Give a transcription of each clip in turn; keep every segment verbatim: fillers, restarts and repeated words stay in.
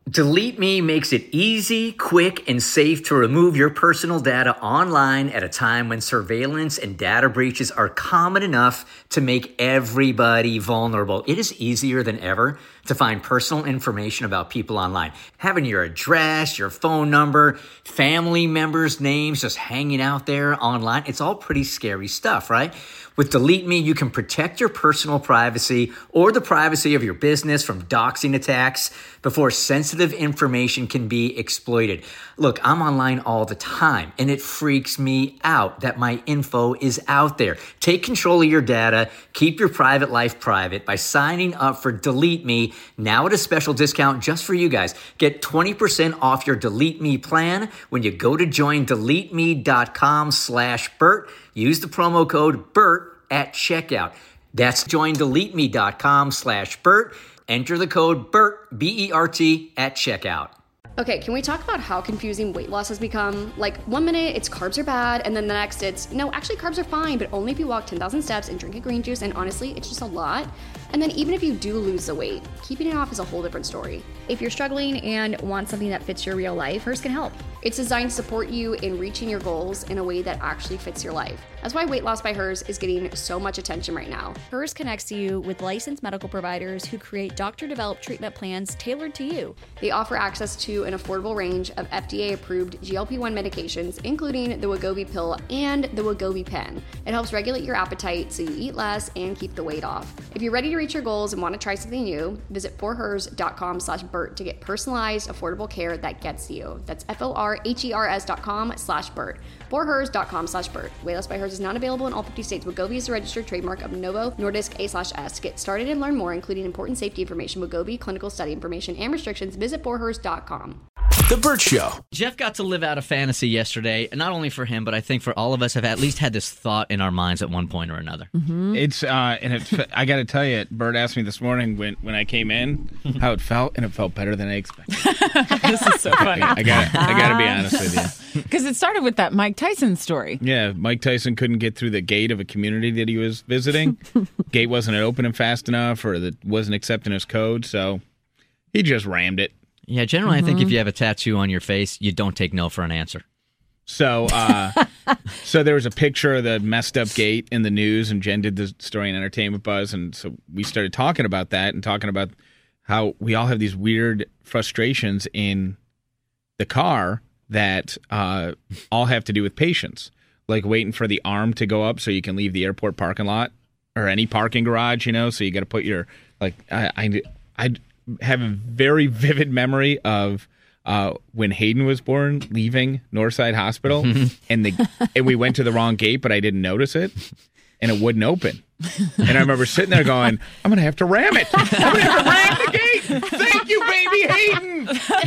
Delete Me makes it easy, quick, and safe to remove your personal data online at a time when surveillance and data breaches are common enough to make everybody vulnerable. It is easier than ever to find personal information about people online. Having your address, your phone number, family members' names just hanging out there online, it's all pretty scary stuff, right? With Delete Me, you can protect your personal privacy or the privacy of your business from doxing attacks before sensitive information can be exploited. Look, I'm online all the time, and it freaks me out that my info is out there. Take control of your data. Keep your private life private by signing up for Delete Me now at a special discount just for you guys. Get twenty percent off your Delete Me plan when you go to join delete me dot com slash Bert. Use the promo code BERT at checkout. That's join delete me dot com slash Bert. Enter the code BERT, B E R T, at checkout. Okay, can we talk about how confusing weight loss has become? Like, one minute it's carbs are bad, and then the next it's, no, actually carbs are fine, but only if you walk ten thousand steps and drink a green juice, and honestly, it's just a lot. And then even if you do lose the weight, keeping it off is a whole different story. If you're struggling and want something that fits your real life, Hers can help. It's designed to support you in reaching your goals in a way that actually fits your life. That's why Weight Loss by Hers is getting so much attention right now. Hers connects you with licensed medical providers who create doctor-developed treatment plans tailored to you. They offer access to an affordable range of F D A-approved G L P one medications, including the Wegovy pill and the Wegovy pen. It helps regulate your appetite so you eat less and keep the weight off. If you're ready to reach your goals and want to try something new, visit for hers dot com slash Bert to get personalized, affordable care that gets you. That's F O R H E R S dot com slash Bert. for hers dot com slash Bert. Weight Loss by Hers is not available in all fifty states. Wegovy is a registered trademark of Novo Nordisk A slash S. Get started and learn more, including important safety information, Wegovy, clinical study information, and restrictions. Visit for hers dot com. The Bert Show. Jeff got to live out a fantasy yesterday, and not only for him, but I think for all of us have at least had this thought in our minds at one point or another. Mm-hmm. It's uh, and it's, I got to tell you, Bert asked me this morning when, when I came in how it felt, and it felt better than I expected. This is so funny. I got I got to be honest with you, because it started with that Mike Tyson story. Yeah, Mike Tyson couldn't get through the gate of a community that he was visiting. Gate wasn't opening fast enough, or that wasn't accepting his code, so he just rammed it. Yeah, generally, Mm-hmm. I think if you have a tattoo on your face, you don't take no for an answer. So, uh, so there was a picture of the messed up gate in the news, and Jen did the story in Entertainment Buzz, and so we started talking about that and talking about how we all have these weird frustrations in the car that uh, all have to do with patience, like waiting for the arm to go up so you can leave the airport parking lot or any parking garage, you know. So you got to put your like I I. I have a very vivid memory of uh, when Hayden was born, leaving Northside Hospital, and the and we went to the wrong gate, but I didn't notice it, and it wouldn't open. And I remember sitting there going, "I'm gonna have to ram it. I'm gonna have to ram the gate. Thank you, baby Hayden."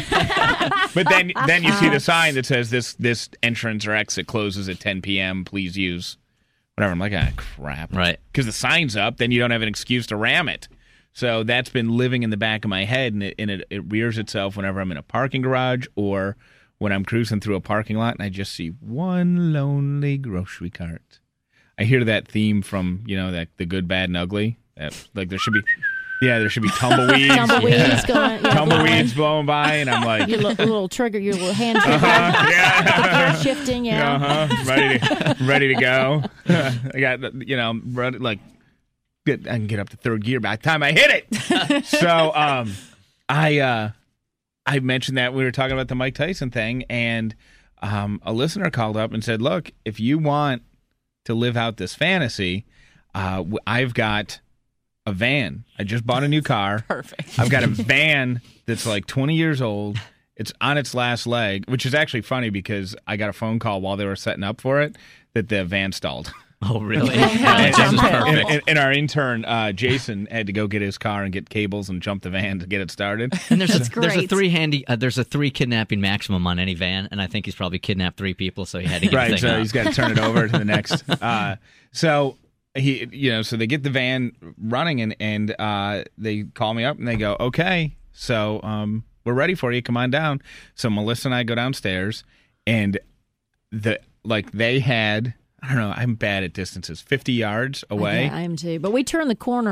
But then then you see the sign that says this this entrance or exit closes at ten p.m. Please use whatever. I'm like, ah, crap, right? Because the sign's up, then you don't have an excuse to ram it. So that's been living in the back of my head, and it, and it, it rears itself whenever I'm in a parking garage or when I'm cruising through a parking lot and I just see one lonely grocery cart. I hear that theme from, you know, that the Good, Bad, and Ugly. That, like there should be, yeah, there should be tumbleweeds, tumbleweeds, yeah. going, yeah, tumbleweeds blowing by, and I'm like, your little, little trigger, your little hand trigger, uh-huh, yeah. shifting, yeah, uh-huh, ready to ready to go. I got, you know, ready, like. Good, I can get up to third gear by the time I hit it. so um, I uh, I mentioned that we were talking about the Mike Tyson thing, and um, a listener called up and said, look, if you want to live out this fantasy, uh, I've got a van. I just bought a new car. Perfect. I've got a van that's like twenty years old. It's on its last leg, which is actually funny because I got a phone call while they were setting up for it that the van stalled. Oh, really? and, This is perfect. and, and our intern, uh, Jason, had to go get his car and get cables and jump the van to get it started. And there's That's a, there's a great. three handy uh, there's a three kidnapping maximum on any van, and I think he's probably kidnapped three people, so he had to get the Right, thing so up. he's got to turn it over to the next. Uh, so he, you know, so they get the van running, and and uh, they call me up and they go, okay, so um, we're ready for you. Come on down. So Melissa and I go downstairs, and the like they had. I don't know. I'm bad at distances. fifty yards away. Yeah, I am too. But we turned the corner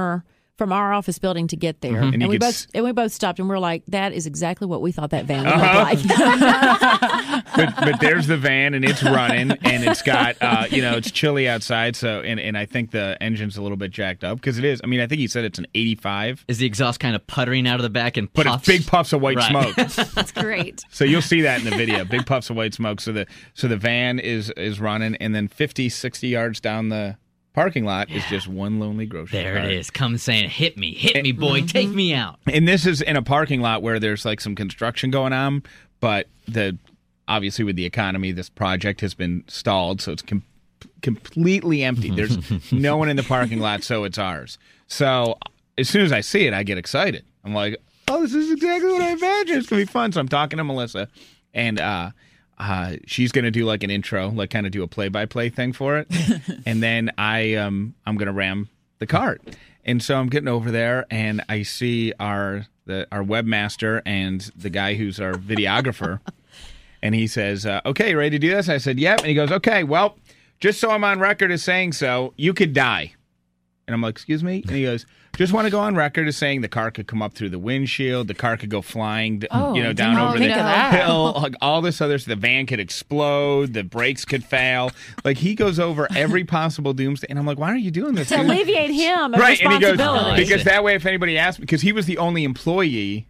from our office building to get there. And And, you we could both s- and we both stopped and we're like, that is exactly what we thought that van would Uh-huh. look like. but, but there's the van, and it's running, and it's got, uh, you know, it's chilly outside, so, and, and I think the engine's a little bit jacked up, because it is. I mean, I think he said it's an eighty-five, Is the exhaust kind of puttering out of the back and but puffs? it's big puffs of white Right. smoke. That's great. So you'll see that in the video, big puffs of white smoke. So the so the van is is running, and then fifty, sixty yards down the parking lot is just one lonely grocery There cart. it is. Come saying, hit me, hit me, boy, take me out. And this is in a parking lot where there's like some construction going on, but the obviously with the economy, this project has been stalled, so it's com- completely empty. There's no one in the parking lot, so it's ours. So as soon as I see it, I get excited. I'm like, oh, this is exactly what I imagined. It's gonna be fun. So I'm talking to Melissa, and uh, uh, she's gonna do like an intro, like kind of do a play-by-play thing for it, and then I um I'm gonna ram the cart. And so I'm getting over there, and I see our the our webmaster and the guy who's our videographer, and he says, uh, "Okay, ready to do this?" I said, "Yep." And he goes, "Okay, well, just so I'm on record as saying so, you could die." And I'm like, "Excuse me?" And he goes, "Just want to go on record as saying the car could come up through the windshield, the car could go flying, Oh, you know, down didn't over think the of that. hill, like all this other stuff. The van could explode, the brakes could fail. Like he goes over every possible doomsday, and I'm like, "Why are you doing this?" To dude?" alleviate him of Right, and he goes, responsibility. Oh, I because see. that way, if anybody asked, because he was the only employee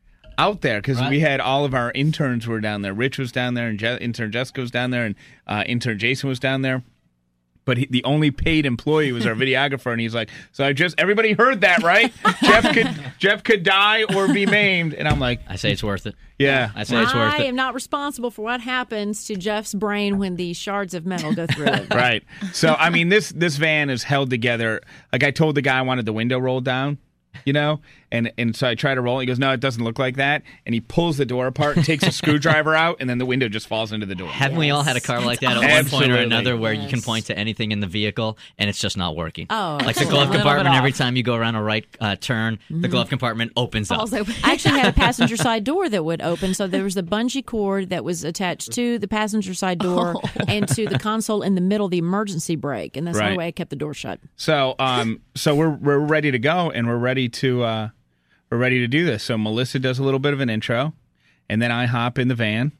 out there, because Right. we had all of our interns were down there. Rich was down there, and Je- intern Jessica was down there, and uh, intern Jason was down there. But he, the only paid employee was our videographer, and he's like, "So I just everybody heard that, right? Jeff could Jeff could die or be maimed." And I'm like, I say it's worth it. "Yeah." I say it's worth I it. am not responsible for what happens to Jeff's brain when the shards of metal go through it. Right. So I mean, this this van is held together. Like I told the guy I wanted the window rolled down, you know, and and so I try to roll it. He goes, "No, it doesn't look like that." And he pulls the door apart, and takes a screwdriver out, and then the window just falls into the door. Haven't we all had a car like that at one point Absolutely. or another where you can Yes. point to anything in the vehicle and it's just not working? Oh, like the it's a glove little bit compartment, every off. time you go around a right uh, turn, the glove compartment opens up. Falls open. I actually had a passenger side door that would open, so there was a bungee cord that was attached to the passenger side door and to the console in the middle, the emergency brake, and that's the Right. only way I kept the door shut. So um, so we're we're ready to go, and we're ready to uh, we're ready to do this. So Melissa does a little bit of an intro, and then I hop in the van,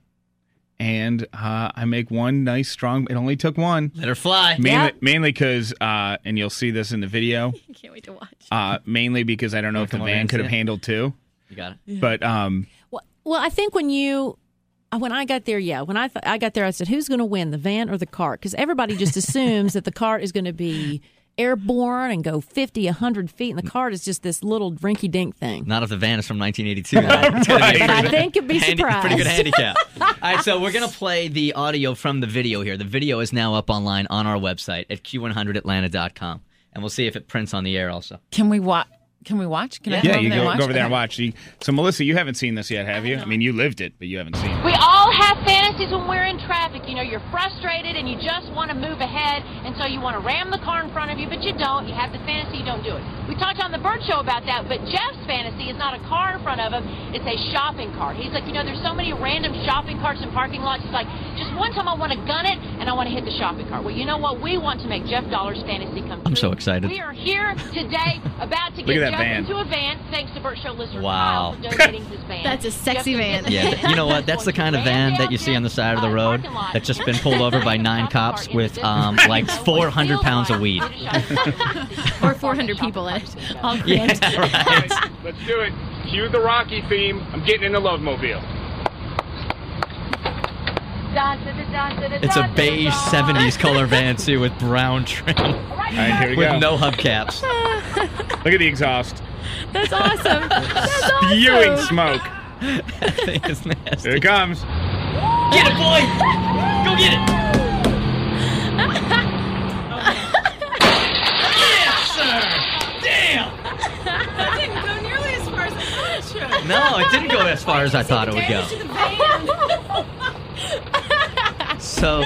and uh, I make one nice strong. It only took one. Let her fly. Mainly, Yep. mainly because, uh, and you'll see this in the video. Can't wait to watch. Uh, mainly because I don't know if the come over van and could see have it. handled two. You got it. But um, Well, well, I think when you, uh, when I got there, yeah, when I th- I got there, I said, "Who's going to win, the van or the cart?" Because everybody just assumes that the cart is going to be airborne and go fifty, a hundred feet, and the cart is just this little rinky-dink thing. Not if the van is from nineteen eighty-two. Right? It's gonna be But I think you'd be Handy- surprised. pretty good handicap. All right, so we're going to play the audio from the video here. The video is now up online on our website at q one hundred atlanta dot com, and we'll see if it prints on the air also. Can we watch? Can we watch? Can I yeah, go over you there go, and watch? go over there and Okay. watch. You, so Melissa, you haven't seen this yet, have you? I mean, you lived it, but you haven't seen it. We all have fantasies when we're in traffic. You know, you're frustrated and you just want to move ahead, and so you want to ram the car in front of you, but you don't. You have the fantasy, you don't do it. We talked on the Bird Show about that, but Jeff's fantasy is not a car in front of him. It's a shopping cart. He's like, you know, there's so many random shopping carts in parking lots. He's like, just one time I want to gun it, and I want to hit the shopping cart. Well, you know what? We want to make Jeff Dollar's fantasy come true. I'm so excited. We are here today about to Look get at that Jeff van. into a van, thanks to Burt Show listener Wow. Kyle for donating his van. That's a sexy Jeff can van. get Yeah, the- you know what? That's the kind of van that you see on the side of the road that's just been pulled over by nine cops with um, like four hundred pounds of weed. Or four hundred people in it. All Yeah, crammed. right. Let's do it. Cue the Rocky theme. I'm getting in the Love Mobile. It's a beige seventies color van too with brown trim All right, here we with go. no hubcaps. Look at the exhaust. That's awesome. That's Spewing awesome. smoke. That thing is Here nasty. it comes. Get it, boy! Go get it! Yes, sir! Damn! That didn't go nearly as far as I thought it should. No, it didn't go as far as I thought it would go. Damage to the van. So,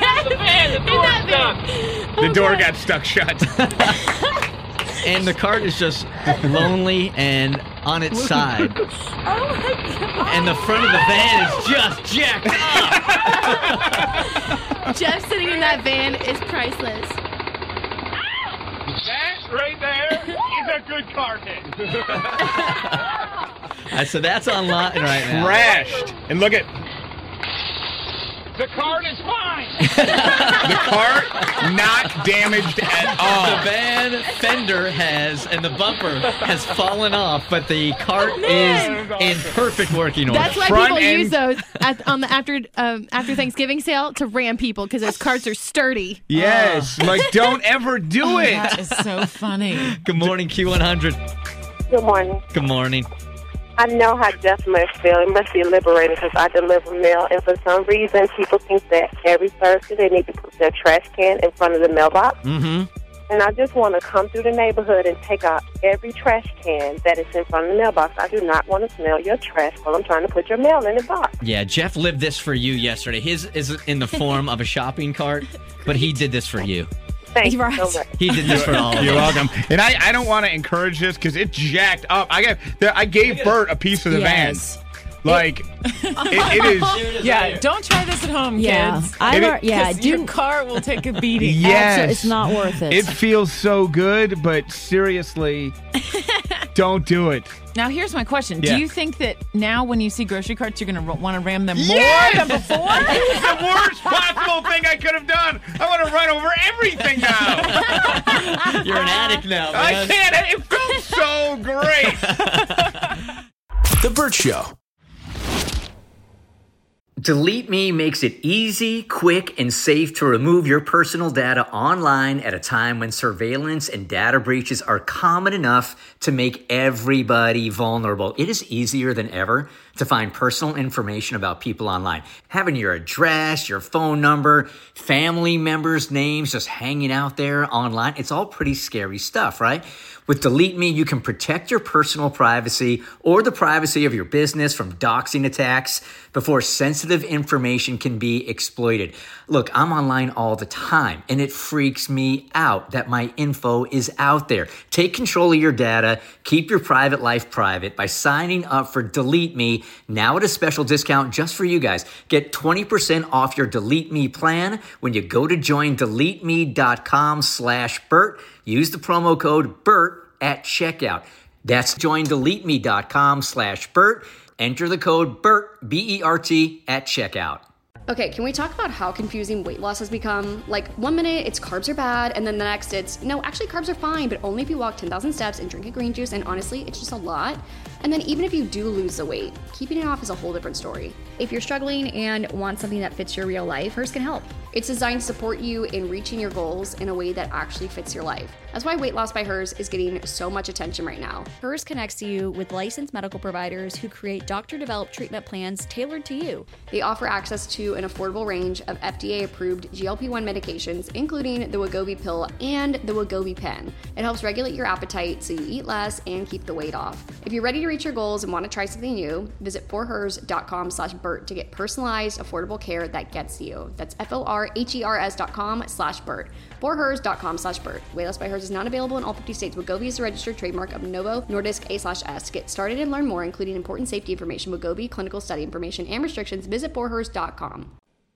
The door got stuck shut. and the cart is just lonely and on its side. And the front of the van is just jacked up. Jeff sitting in that van is priceless. That right there is a good card hit. Uh, so that's online right now. Crashed. And look at The card is fine. the cart, not damaged at all. The van fender has, and the bumper has fallen off, but the cart Man. is in perfect working order. That's why Front people end- use those at, on the after um, after Thanksgiving sale to ram people because those carts are sturdy. Yes, like don't ever do Oh, it. that is so funny. Good morning, Q one hundred. Good morning. Good morning. I know how Jeff must feel. It must be liberating because I deliver mail, and for some reason, people think that every Thursday they need to put their trash can in front of the mailbox. Mm-hmm. And I just want to come through the neighborhood and take out every trash can that is in front of the mailbox. I do not want to smell your trash while I'm trying to put your mail in the box. Yeah, Jeff lived this for you yesterday. His is in the form of a shopping cart, but he did this for you. Thank You're you so right. much. He did this for all of You're us. welcome. And I, I don't want to encourage this because it jacked up. I got the, I gave Bert a piece of the Yes. van. Like it, it is. Yeah, don't try this at home, Yeah, kids. I It- lear- yeah, 'Cause your do car will take a beating. Yes, Abso- it's not worth it. It feels so good, but seriously, don't do it. Now, here's my question. Yeah. Do you think that now when you see grocery carts, you're going to want to ram them Yes! more than before? It's the worst possible thing I could have done. I want to run over everything now. You're an addict now, I man. can't. It felt so great. The Burt Show. Delete Me makes it easy, quick, and safe to remove your personal data online at a time when surveillance and data breaches are common enough to make everybody vulnerable. It is easier than ever to find personal information about people online. Having your address, your phone number, family members' names just hanging out there online, it's all pretty scary stuff, right? With Delete Me, you can protect your personal privacy or the privacy of your business from doxing attacks before sensitive information can be exploited. Look, I'm online all the time, and it freaks me out that my info is out there. Take control of your data. Keep your private life private by signing up for Delete Me now at a special discount just for you guys. Get twenty percent off your Delete Me plan when you go to join delete me dot com slash Bert. Use the promo code BERT at checkout. That's join delete me dot com slash Bert. Enter the code BERT, B E R T, at checkout. Okay, can we talk about how confusing weight loss has become? Like, one minute it's carbs are bad, and then the next it's, no, actually carbs are fine, but only if you walk ten thousand steps and drink a green juice, and honestly, it's just a lot. And then even if you do lose the weight, keeping it off is a whole different story. If you're struggling and want something that fits your real life, Hers can help. It's designed to support you in reaching your goals in a way that actually fits your life. That's why Weight Loss by Hers is getting so much attention right now. Hers connects you with licensed medical providers who create doctor-developed treatment plans tailored to you. They offer access to an affordable range of F D A-approved G L P one medications, including the Wegovy pill and the Wegovy pen. It helps regulate your appetite so you eat less and keep the weight off. If you're ready to reach your goals and want to try something new, visit forhers dot com slash Bert to get personalized, affordable care that gets you. That's F O R H E R S dot com slash Bert. forhers dot com slash Bert. Weight Loss by Hers is not available in all fifty states. Wegovy is a registered trademark of Novo Nordisk A slash S. To get started and learn more, including important safety information, Wegovy, clinical study information, and restrictions, visit forhers dot com.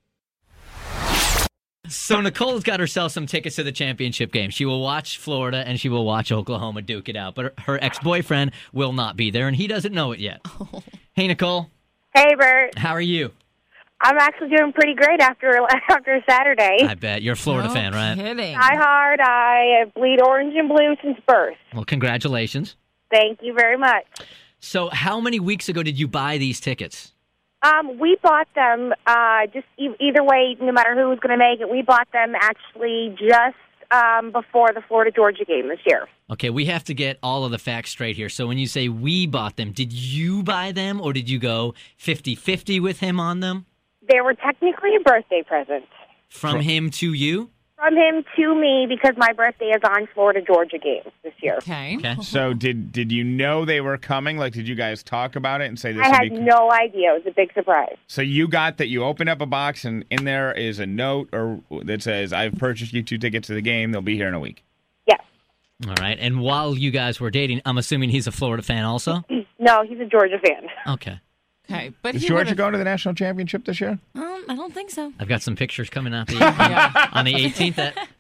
So Nicole's got herself some tickets to the championship game. She will watch Florida and she will watch Oklahoma duke it out. But her, her ex-boyfriend will not be there, and he doesn't know it yet. Oh. Hey, Nicole. Hey, Bert. How are you? I'm actually doing pretty great after after Saturday. I bet. You're a Florida No fan, right? kidding. Die hard. I bleed orange and blue since birth. Well, congratulations. Thank you very much. So how many weeks ago did you buy these tickets? Um, we bought them uh, just e- either way, no matter who was going to make it. We bought them actually just um, before the Florida-Georgia game this year. Okay, we have to get all of the facts straight here. So when you say we bought them, did you buy them or did you go fifty-fifty with him on them? They were technically a birthday present. From him to you? From him to me because my birthday is on Florida-Georgia game this year. Okay. Okay. So did did you know they were coming? Like, did you guys talk about it and say this I would had be? no idea. It was a big surprise. So you got that you open up a box and in there is a note or that says, "I've purchased you two tickets to the game. They'll be here in a week." Yes. All right. And while you guys were dating, I'm assuming he's a Florida fan also? No, he's a Georgia fan. Okay. Okay, but Is he Georgia would've- going to the national championship this year? Um, I don't think so. I've got some pictures coming out the Yeah. on the eighteenth at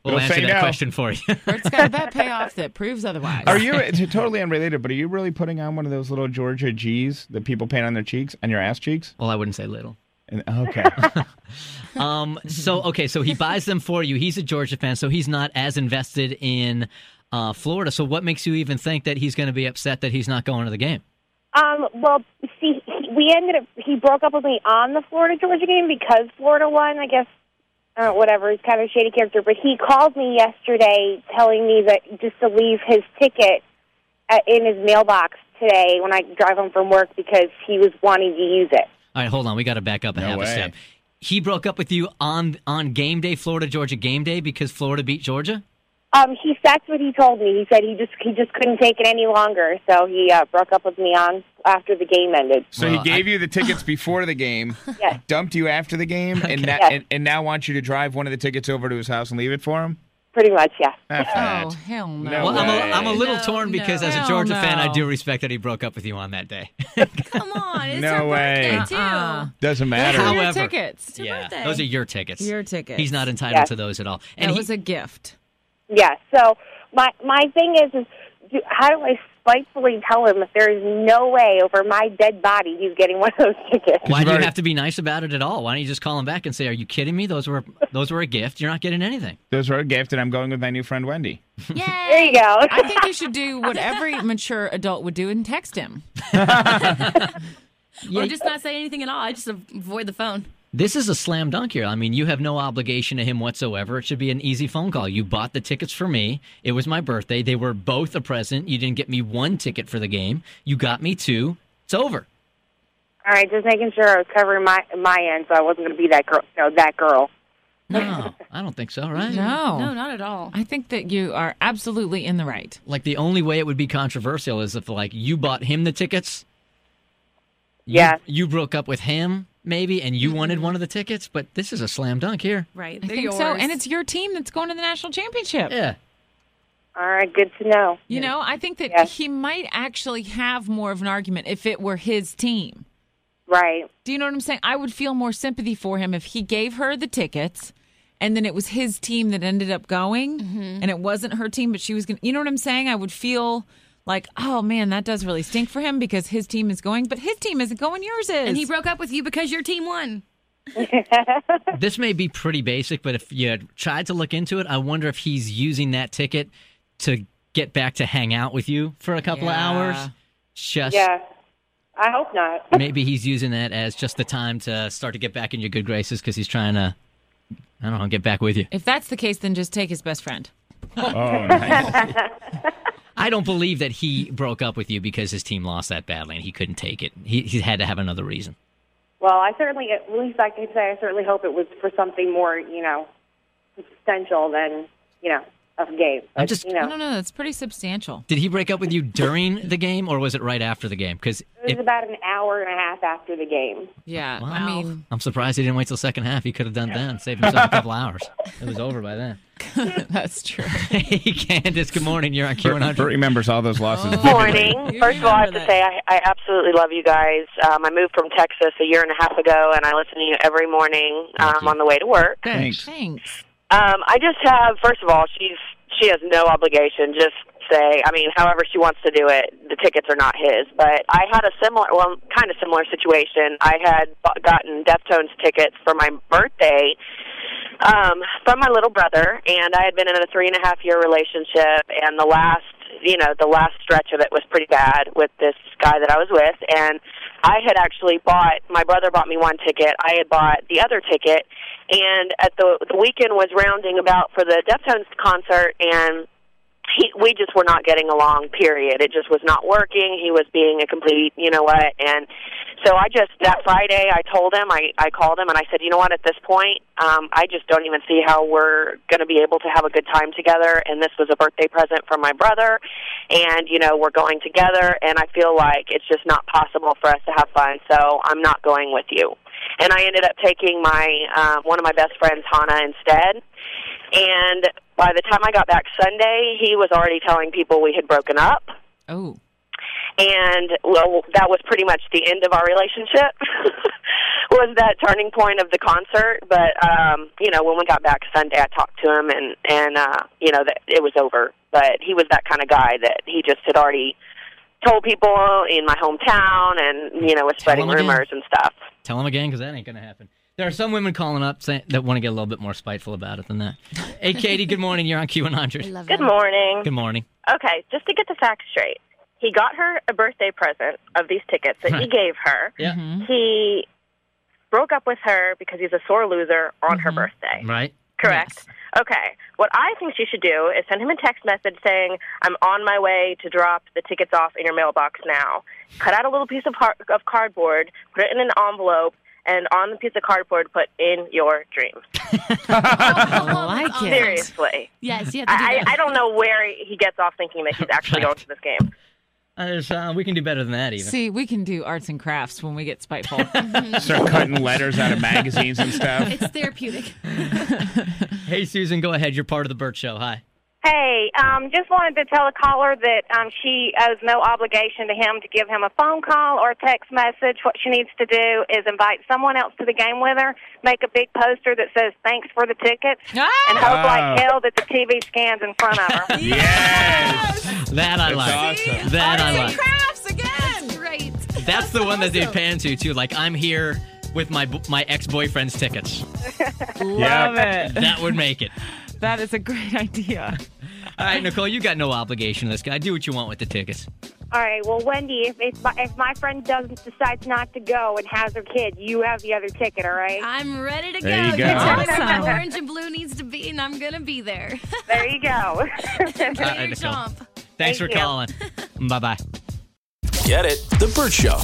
We'll, We'll answer say that no. question for you. Bert's got a bet payoff that proves otherwise. Are you, it's totally unrelated, but are you really putting on one of those little Georgia G's that people paint on their cheeks, on your ass cheeks? Well, I wouldn't say little. And, okay. um. So, okay, so he buys them for you. He's a Georgia fan, so he's not as invested in uh, Florida. So what makes you even think that he's going to be upset that he's not going to the game? Um, well, see, he, we ended up, he broke up with me on the Florida-Georgia game because Florida won, I guess, uh, whatever, he's kind of a shady character. But he called me yesterday telling me that just to leave his ticket at, in his mailbox today when I drive home from work because he was wanting to use it. All right, hold on. We got to back up a No half way. a step. He broke up with you on on game day, Florida-Georgia game day, because Florida beat Georgia? Um, he that's what he told me. He said he just he just couldn't take it any longer, so he uh, broke up with me on after the game ended. So Well, he gave I- you the tickets before the game, Yes. dumped you after the game, and, na- Yes. and, and now wants you to drive one of the tickets over to his house and leave it for him? Pretty much, yeah. F Oh, that. hell no. No Well, I'm a, way. I'm a little No, torn because no. as a Hell Georgia fan, I no. do respect that he broke up with you on that day. Come on, it's No her way. birthday too. Uh-uh. Doesn't matter. Those are However- your tickets. yeah, birthday. those are your tickets. Your tickets. He's not entitled Yes. to those at all. And And it he, was a gift. Yeah, so my my thing is, is do, how do I spitefully tell him if there is no way over my dead body he's getting one of those tickets? why you've do you already- have to be nice about it at all? Why don't you just call him back and say, "Are you kidding me? Those were those were a gift. You're not getting anything." Those are a gift, and I'm going with my new friend Wendy. Yay! There you go. I think you should do what every mature adult would do and text him. Or just not say anything at all. I just avoid the phone. This is a slam dunk here. I mean, you have no obligation to him whatsoever. It should be an easy phone call. You bought the tickets for me. It was my birthday. They were both a present. You didn't get me one ticket for the game. You got me two. It's over. All right, just making sure I was covering my my end, so I wasn't going to be that girl. No, that girl. No, I don't think so, right? No. No, not at all. I think that you are absolutely in the right. Like, the only way it would be controversial is if, like, you bought him the tickets. You, Yeah. You broke up with him, maybe, and you wanted one of the tickets, but this is a slam dunk here. Right. I They're think yours. so. And it's your team that's going to the national championship. Yeah. All right, good to know. You know, I think that Yes. he might actually have more of an argument if it were his team. Right. Do you know what I'm saying? I would feel more sympathy for him if he gave her the tickets and then it was his team that ended up going and it wasn't her team, but she was going to, you know what I'm saying? I would feel like, oh man, that does really stink for him because his team is going, but his team isn't going, yours is. And he broke up with you because your team won. This may be pretty basic, but if you had tried to look into it, I wonder if he's using that ticket to get back to hang out with you for a couple Yeah. of hours. Just Yeah. I hope not. maybe he's using that as just the time to start to get back in your good graces because he's trying to, I don't know, get back with you. If that's the case, then just take his best friend. Oh, nice. I don't believe that he broke up with you because his team lost that badly and he couldn't take it. He, he had to have another reason. Well, I certainly, at least I can say, I certainly hope it was for something more, you know, substantial than, you know, a game. I'm But, just- you I know, don't know. That's pretty substantial. Did he break up with you during the game or was it right after the game? Because it was about an hour and a half after the game. Yeah. Wow. I mean, I'm surprised he didn't wait till second half. He could have done that and saved himself a couple hours. It was over by then. that's true. Hey, Candace, good morning. You're on Q Bert, one Bert hundred. remembers all those losses. Oh. vividly. Morning. You First of all, I have to remember say I, I absolutely love you guys. Um, I moved from Texas a year and a half ago, and I listen to you every morning Thank um, you. on the way to work. Thanks. Thanks. Um, I just have, first of all, she's she has no obligation. Just say, I mean, however she wants to do it. The tickets are not his. But I had a similar, well, kind of similar situation. I had b- gotten Deftones tickets for my birthday um, from my little brother, and I had been in a three and a half year relationship, and the last, you know, the last stretch of it was pretty bad with this guy that I was with, and I had actually bought, my brother bought me one ticket, I had bought the other ticket, and at the the weekend was rounding about for the Deftones concert, and he, we just were not getting along, period. It just was not working. He was being a complete, you know what, and so I just, that Friday, I told him, I, I called him, and I said, you know what, at this point, um, I just don't even see how we're going to be able to have a good time together, and this was a birthday present from my brother, and, you know, we're going together, and I feel like it's just not possible for us to have fun, so I'm not going with you. And I ended up taking my, uh, one of my best friends, Hannah, instead, and by the time I got back Sunday, he was already telling people we had broken up. Oh. And, well, that was pretty much the end of our relationship. was that turning point of the concert. But, um, you know, when we got back Sunday, I talked to him, and, and uh, you know, that it was over. But he was that kind of guy that he just had already told people in my hometown and, you know, was spreading rumors and stuff. Tell him again, because that ain't going to happen. There are some women calling up saying, that want to get a little bit more spiteful about it than that. Hey, Katie, good morning. You're on Q one hundred. Good morning. Good morning. Okay, just to get the facts straight. He got her a birthday present of these tickets that he gave her. Yeah. Mm-hmm. He broke up with her because he's a sore loser on Mm-hmm. her birthday. Right. Correct. Yes. Okay. What I think she should do is send him a text message saying, I'm on my way to drop the tickets off in your mailbox now. Cut out a little piece of, har- of cardboard, put it in an envelope, and on the piece of cardboard, put in your dreams. I like it. Seriously. Yes, you have to do I, that. I don't know where he gets off thinking that he's actually going to this game. Uh, there's, uh, we can do better than that, even. See, we can do arts and crafts when we get spiteful. Start cutting letters out of magazines and stuff. It's therapeutic. Hey, Susan, go ahead. You're part of the Burt Show. Hi. Hey, um, just wanted to tell a caller that um, she owes no obligation to him to give him a phone call or a text message. What she needs to do is invite someone else to the game with her, make a big poster that says, thanks for the tickets, Ah! and hope Oh. like hell that the T V scans in front of her. Yes! That I That's like. awesome. That I Arts like. and crafts again. That's great. That's the one that they pan to, too. Like, I'm here with my my ex-boyfriend's tickets. Love it. That would make it. That is a great idea. All right, Nicole, you got no obligation to this guy. Do what you want with the tickets. All right, well, Wendy, if, if, my, if my friend doesn't decides not to go and has her kid, you have the other ticket, all right? I'm ready to go. There you go. tell us where Awesome. the orange and blue needs to be, and I'm going to be there. There you go. All right, Nicole. Jump. Thanks Thank for you. calling. Bye-bye. Get it? The Burt Show.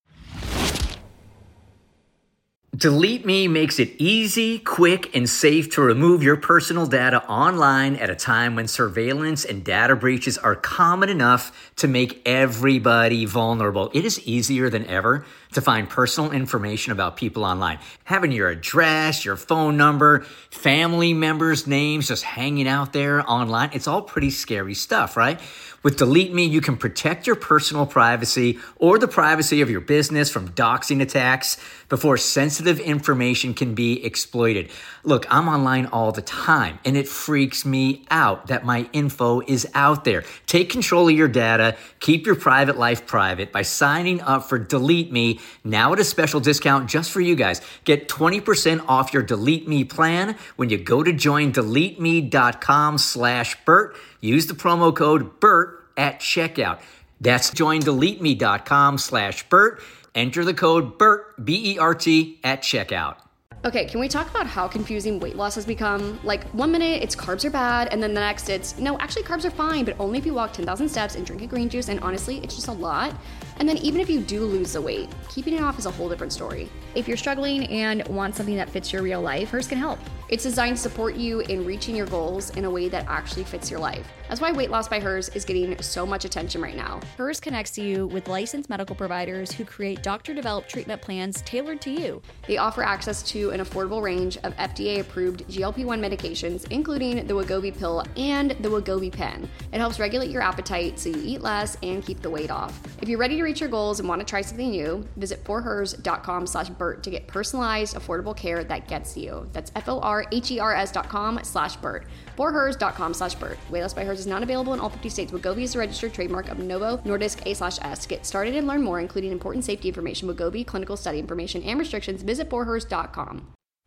Delete Me makes it easy, quick, and safe to remove your personal data online at a time when surveillance and data breaches are common enough to make everybody vulnerable. It is easier than ever to find personal information about people online. Having your address, your phone number, family members' names just hanging out there online, it's all pretty scary stuff, right? With Delete Me, you can protect your personal privacy or the privacy of your business from doxing attacks before sensitive information can be exploited. Look, I'm online all the time, and it freaks me out that my info is out there. Take control of your data, keep your private life private by signing up for Delete Me now at a special discount just for you guys. Get twenty percent off your Delete Me plan when you go to join delete me dot com slash Burt. Use the promo code BURT at checkout. That's join delete me dot com slash Burt. Enter the code BURT, B E R T, at checkout. Okay, can we talk about how confusing weight loss has become? Like, one minute it's carbs are bad, and then the next it's, no, actually carbs are fine, but only if you walk ten thousand steps and drink a green juice, and honestly, it's just a lot. And then even if you do lose the weight, keeping it off is a whole different story. If you're struggling and want something that fits your real life, Hers can help. It's designed to support you in reaching your goals in a way that actually fits your life. That's why Weight Loss by Hers is getting so much attention right now. Hers connects you with licensed medical providers who create doctor-developed treatment plans tailored to you. They offer access to an affordable range of F D A-approved G L P one medications, including the Wegovy pill and the Wegovy pen. It helps regulate your appetite so you eat less and keep the weight off. If you're ready to reach your goals and want to try something new, visit for hers dot com slash Burt to get personalized, affordable care that gets you. That's F O R H E R S dot com slash Burt. for hers dot com slash Burt. Weight Loss by Hers is not available in all fifty states. Wegovy is the registered trademark of Novo Nordisk A slash S. To get started and learn more, including important safety information, Wegovy, clinical study information, and restrictions, visit for hers dot com.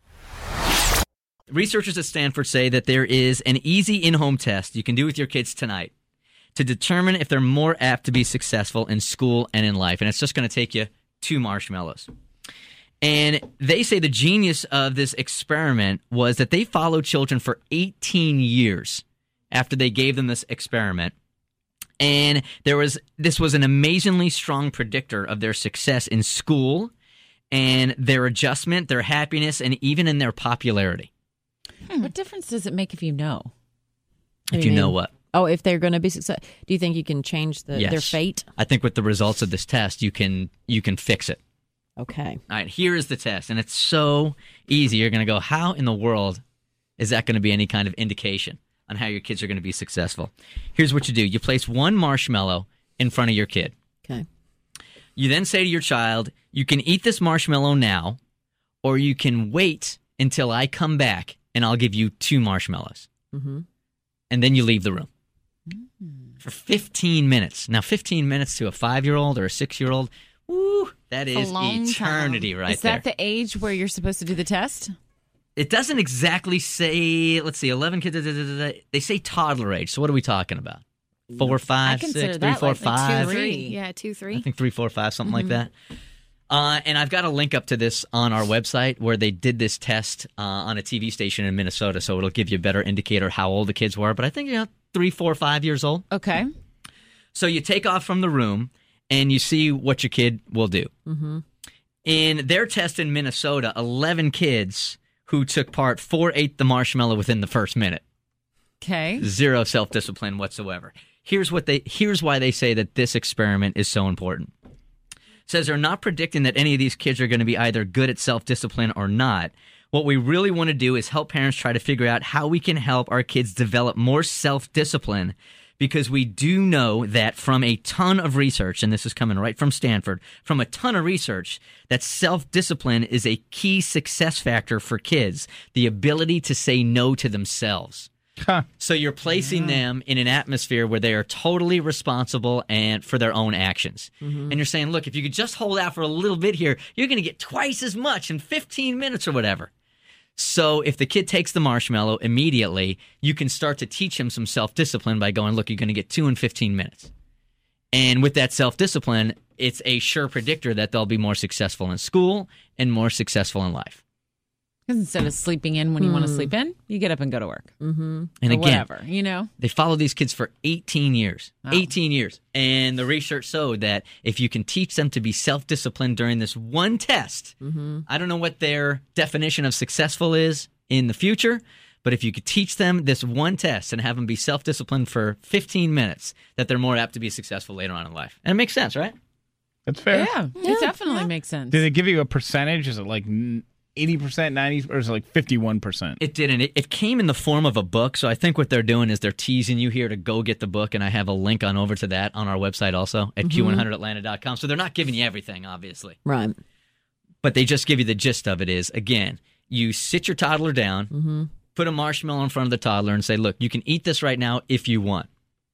Researchers at Stanford say that there is an easy in-home test you can do with your kids tonight to determine if they're more apt to be successful in school and in life. And it's just going to take you two marshmallows. And they say the genius of this experiment was that they followed children for eighteen years after they gave them this experiment. And there was this was an amazingly strong predictor of their success in school and their adjustment, their happiness, and even in their popularity. Hmm. What difference does it make if you know? If you know what? Oh, if they're going to be successful. Do you think you can change the, Yes. their fate? I think with the results of this test, you can you can fix it. Okay. All right, here is the test, and it's so easy. You're going to go, how in the world is that going to be any kind of indication on how your kids are going to be successful? Here's what you do. You place one marshmallow in front of your kid. Okay. You then say to your child, you can eat this marshmallow now, or you can wait until I come back and I'll give you two marshmallows. Mm-hmm. And then you leave the room. Mm. For fifteen minutes. Now, fifteen minutes to a five-year-old or a six-year-old, woo, that is eternity right there. Is that there. the age where you're supposed to do the test? It doesn't exactly say, let's see, eleven kids, da, da, da, da, they say toddler age. So what are we talking about? Four, five, six, three, that four, like five? Two, three. Yeah, two, three. I think three, four, five, something Mm-hmm. like that. Uh, and I've got a link up to this on our website where they did this test uh, on a T V station in Minnesota, so it'll give you a better indicator how old the kids were. But I think, you know, three, four, five years old. Okay. So you take off from the room, and you see what your kid will do. Mm-hmm. In their test in Minnesota, eleven kids who took part, four ate the marshmallow within the first minute. Okay. Zero self-discipline whatsoever. Here's what they. Here's why they say that this experiment is so important. It says they're not predicting that any of these kids are going to be either good at self-discipline or not. What we really want to do is help parents try to figure out how we can help our kids develop more self-discipline, because we do know that from a ton of research, and this is coming right from Stanford, from a ton of research, that self-discipline is a key success factor for kids, the ability to say no to themselves. Huh. So you're placing them in an atmosphere where they are totally responsible and for their own actions. Mm-hmm. And you're saying, look, if you could just hold out for a little bit here, you're going to get twice as much in fifteen minutes or whatever. So if the kid takes the marshmallow immediately, you can start to teach him some self-discipline by going, look, you're going to get two in fifteen minutes. And with that self-discipline, it's a sure predictor that they'll be more successful in school and more successful in life. Because instead of sleeping in when you want to sleep in, you get up and go to work. Mm-hmm. And or again, whatever, you know? They follow these kids for eighteen years. Wow. eighteen years. And the research showed that if you can teach them to be self-disciplined during this one test, Mm-hmm. I don't know what their definition of successful is in the future, but if you could teach them this one test and have them be self-disciplined for fifteen minutes, that they're more apt to be successful later on in life. And it makes sense, right? That's fair. Yeah, it definitely makes sense. Did they give you a percentage? Is it like eighty percent, ninety, or is it like fifty-one percent? It didn't. It, it came in the form of a book, so I think what they're doing is they're teasing you here to go get the book, and I have a link on over to that on our website also at Mhm. q one hundred atlanta dot com. So they're not giving you everything, obviously. Right. But they just give you the gist of it is, again, you sit your toddler down, Mm-hmm. put a marshmallow in front of the toddler and say, look, you can eat this right now if you want.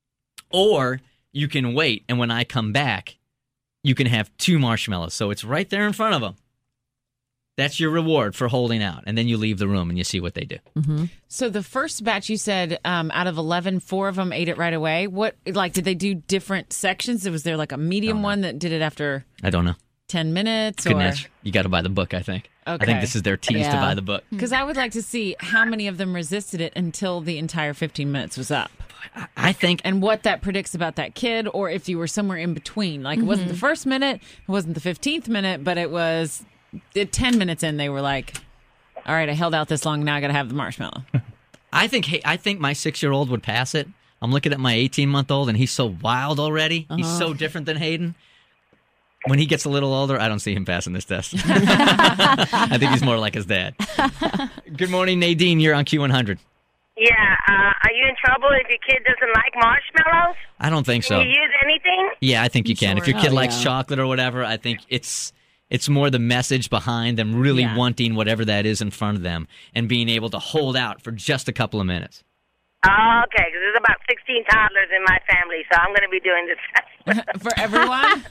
Or you can wait, and when I come back, you can have two marshmallows. So it's right there in front of them. That's your reward for holding out. And then you leave the room and you see what they do. Mm-hmm. So the first batch you said um, out of eleven, four of them ate it right away. What, like, did they do different sections? Was there like a medium one that did it after I don't know. ten minutes? Good or answer. You got to buy the book, I think. I Okay. think this is their tease to Yeah. buy the book. Because I would like to see how many of them resisted it until the entire fifteen minutes was up. I think. And what that predicts about that kid, or if you were somewhere in between. Like, it wasn't the first minute, it wasn't the fifteenth minute, but it was the ten minutes in, they were like, all right, I held out this long, now I got to have the marshmallow. I think hey, I think my six-year-old would pass it. I'm looking at my eighteen-month-old, and he's so wild already. He's Uh-huh. so different than Hayden. When he gets a little older, I don't see him passing this test. I think he's more like his dad. Good morning, Nadine. You're on Q one hundred. Yeah, uh, are you in trouble if your kid doesn't like marshmallows? I don't think so. Can you use anything? Yeah, I think you can. If your kid Oh, likes yeah. chocolate or whatever, I think it's it's more the message behind them really Yeah. wanting whatever that is in front of them and being able to hold out for just a couple of minutes. Oh, okay, because there's about sixteen toddlers in my family, so I'm going to be doing this. For everyone?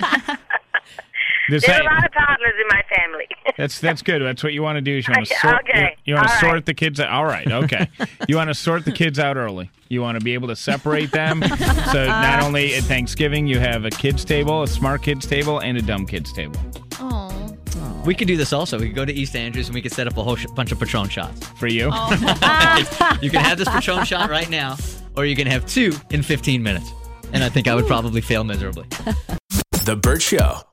This There's ain't- a lot of toddlers in my family. That's that's good. That's what you want to do. Is you want to Okay, sort. okay. You, you want to All sort right. the kids out. All right. Okay. You want to sort the kids out early. You want to be able to separate them. So not only at Thanksgiving you have a kids table, a smart kids table, and a dumb kids table. Oh. We could do this also. We could go to East Andrews and we could set up a whole sh- bunch of Patron shots. For you. Oh. You can have this Patron shot right now, or you can have two in fifteen minutes. And I think I would probably fail miserably. The Burt Show.